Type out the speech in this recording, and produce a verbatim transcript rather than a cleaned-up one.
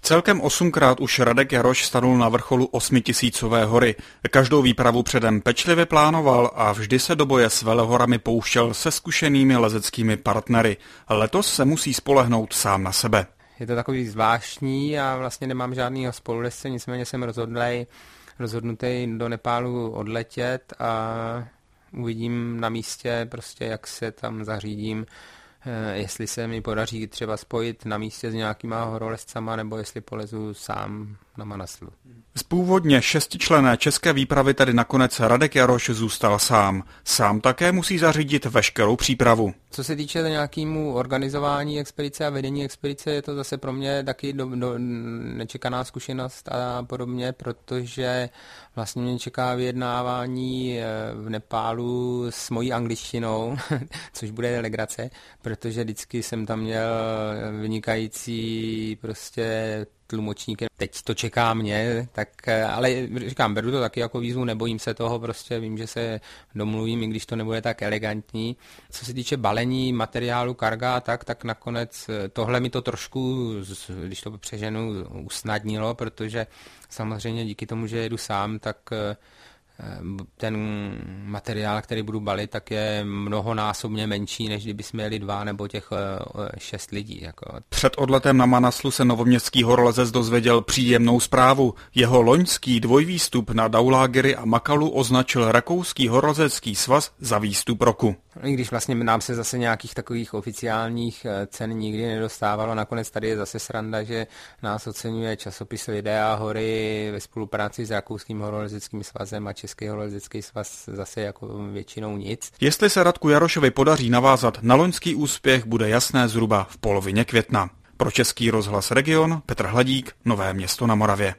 Celkem osmkrát už Radek Jaroš stanul na vrcholu osmitisícové hory. Každou výpravu předem pečlivě plánoval a vždy se do boje s velehorami pouštěl se zkušenými lezeckými partnery. Letos se musí spolehnout sám na sebe. Je to takový zvláštní a vlastně nemám žádnýho spolulezce, nicméně jsem rozhodlej, rozhodnutý do Nepálu odletět a uvidím na místě, prostě jak se tam zařídím, jestli se mi podaří třeba spojit na místě s nějakýma horolezcama, nebo jestli polezu sám na Manaslu. Z původně šestičlenné české výpravy tedy nakonec Radek Jaroš zůstal sám. Sám také musí zařídit veškerou přípravu. Co se týče nějakému organizování expedice a vedení expedice, je to zase pro mě taky do, do, nečekaná zkušenost a podobně, protože vlastně mě čeká vyjednávání v Nepálu s mojí angličtinou, což bude legrace, protože vždycky jsem tam měl vynikající prostě tlumočníky. Teď to čeká mě, tak, ale říkám, beru to taky jako výzvu, nebojím se toho, prostě vím, že se domluvím, i když to nebude tak elegantní. Co se týče balení materiálu, karga, tak, tak nakonec tohle mi to trošku, když to přeženu, usnadnilo, protože samozřejmě díky tomu, že jedu sám, tak ten materiál, který budu balit, tak je mnohonásobně menší, než kdyby jsme jeli dva nebo těch šest lidí. Jako. Před odletem na Manaslu se novoměstský horolezec dozvěděl příjemnou zprávu. Jeho loňský dvojvýstup na Daulagiri a Makalu označil Rakouský horolezecký svaz za výstup roku. I když vlastně nám se zase nějakých takových oficiálních cen nikdy nedostávalo, nakonec tady je zase sranda, že nás oceňuje časopis Lidé a hory ve spolupráci s Rakouským horolezeckým svazem a Český horolezecký svaz zase jako většinou nic. Jestli se Radku Jarošovi podaří navázat na loňský úspěch, bude jasné zhruba v polovině května. Pro Český rozhlas Region Petr Hladík, Nové Město na Moravě.